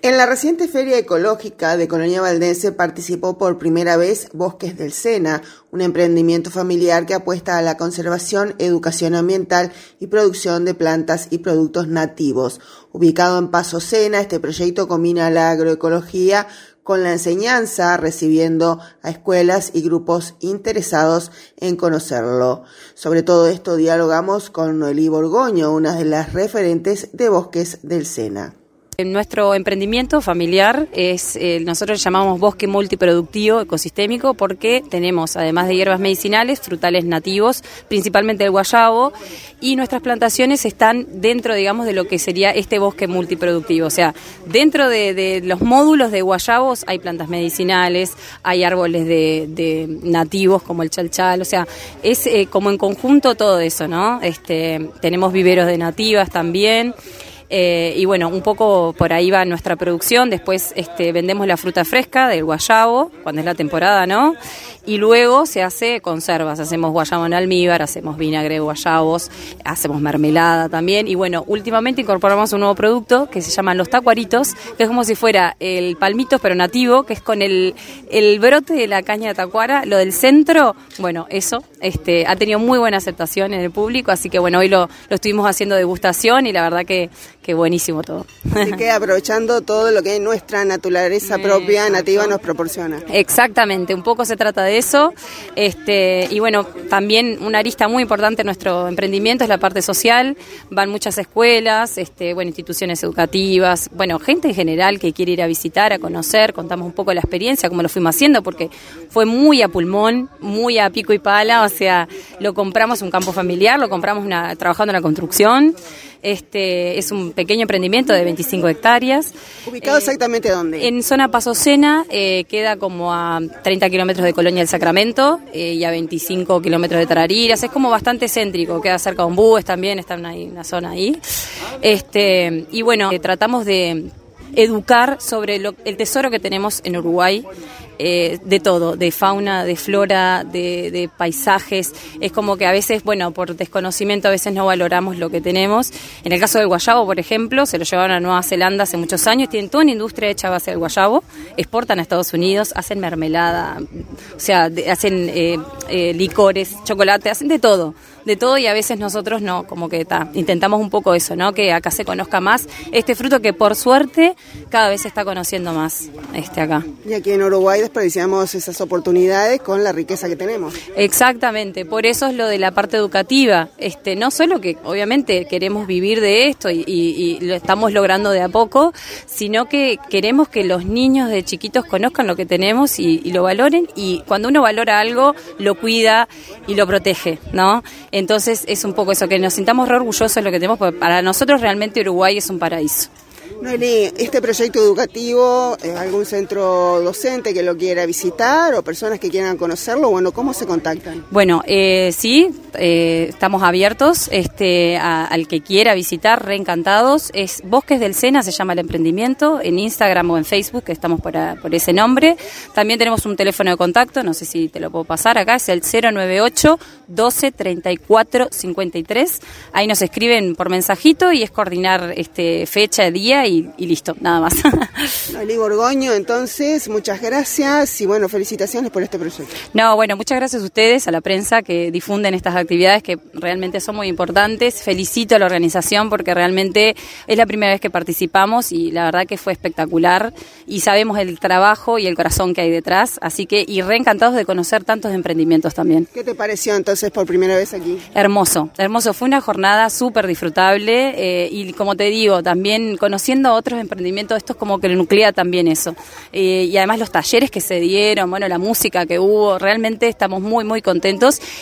En la reciente Feria Ecológica de Colonia Valdense participó por primera vez Bosques del Sena, un emprendimiento familiar que apuesta a la conservación, educación ambiental y producción de plantas y productos nativos. Ubicado en Paso Sena, este proyecto combina la agroecología con la enseñanza, recibiendo a escuelas y grupos interesados en conocerlo. Sobre todo esto dialogamos con Noelí Borgoño, una de las referentes de Bosques del Sena. Nuestro emprendimiento familiar es, nosotros llamamos bosque multiproductivo ecosistémico porque tenemos, además de hierbas medicinales, frutales nativos, principalmente el guayabo, y nuestras plantaciones están dentro, digamos, de lo que sería este bosque multiproductivo. O sea, dentro de los módulos de guayabos hay plantas medicinales, hay árboles de nativos como el chalchal, o sea, es como en conjunto todo eso, ¿no? Tenemos viveros de nativas también. Y bueno, un poco por ahí va nuestra producción. Después vendemos la fruta fresca del guayabo, cuando es la temporada, ¿no? Y luego se hace conservas, hacemos guayabo en almíbar, hacemos vinagre de guayabos, hacemos mermelada también. Y bueno, últimamente incorporamos un nuevo producto que se llaman los tacuaritos, que es como si fuera el palmito pero nativo, que es con el brote de la caña de tacuara, lo del centro. Bueno, eso ha tenido muy buena aceptación en el público, así que bueno, hoy lo estuvimos haciendo degustación y la verdad que buenísimo todo. Así que aprovechando todo lo que nuestra naturaleza propia, nativa, nos proporciona. Exactamente, un poco se trata de eso. Y bueno, también una arista muy importante en nuestro emprendimiento es la parte social. Van muchas escuelas, instituciones educativas, gente en general que quiere ir a visitar, a conocer. Contamos un poco la experiencia, cómo lo fuimos haciendo, porque fue muy a pulmón, muy a pico y pala. O sea, lo compramos un campo familiar, lo compramos trabajando en la construcción. Es un pequeño emprendimiento de 25 hectáreas. ¿Ubicado exactamente dónde? En zona Paso Sena, queda como a 30 kilómetros de Colonia del Sacramento y a 25 kilómetros de Tarariras. Es como bastante céntrico, queda cerca de Ombúes también, está en una zona ahí. Y bueno, tratamos de educar sobre el tesoro que tenemos en Uruguay, de todo, de fauna, de flora, de paisajes. Es como que a veces, por desconocimiento a veces no valoramos lo que tenemos. En el caso del guayabo, por ejemplo, se lo llevaron a Nueva Zelanda hace muchos años, tienen toda una industria hecha a base del guayabo, exportan a Estados Unidos, hacen mermelada, o sea, hacen licores, chocolate, hacen de todo, y a veces nosotros no, como que intentamos un poco eso, ¿no? Que acá se conozca más este fruto que por suerte cada vez se está conociendo más acá. Y aquí en Uruguay desperdiciamos esas oportunidades con la riqueza que tenemos. Exactamente, por eso es lo de la parte educativa. No solo que obviamente queremos vivir de esto y lo estamos logrando de a poco, sino que queremos que los niños de chiquitos conozcan lo que tenemos y lo valoren, y cuando uno valora algo, lo cuida y lo protege, ¿no? Entonces es un poco eso, que nos sintamos re orgullosos de lo que tenemos, porque para nosotros realmente Uruguay es un paraíso. Noelí, ¿este proyecto educativo, algún centro docente que lo quiera visitar o personas que quieran conocerlo? ¿Cómo se contactan? Sí, estamos abiertos al que quiera visitar, reencantados. Es Bosques del Sena, se llama el emprendimiento, en Instagram o en Facebook, que estamos por ese nombre. También tenemos un teléfono de contacto, no sé si te lo puedo pasar acá, es el 098 12 34 53. Ahí nos escriben por mensajito y es coordinar fecha, día y listo, nada más. Noelí Borgoño, entonces, muchas gracias y felicitaciones por este proyecto. Muchas gracias a ustedes, a la prensa que difunden estas actividades que realmente son muy importantes. Felicito a la organización porque realmente es la primera vez que participamos y la verdad que fue espectacular y sabemos el trabajo y el corazón que hay detrás, así que reencantados de conocer tantos emprendimientos también. ¿Qué te pareció entonces por primera vez aquí? Hermoso, fue una jornada súper disfrutable y como te digo, también conociendo otros emprendimientos, esto es como que lo nuclea también eso. Y además los talleres que se dieron, la música que hubo, realmente estamos muy, muy contentos.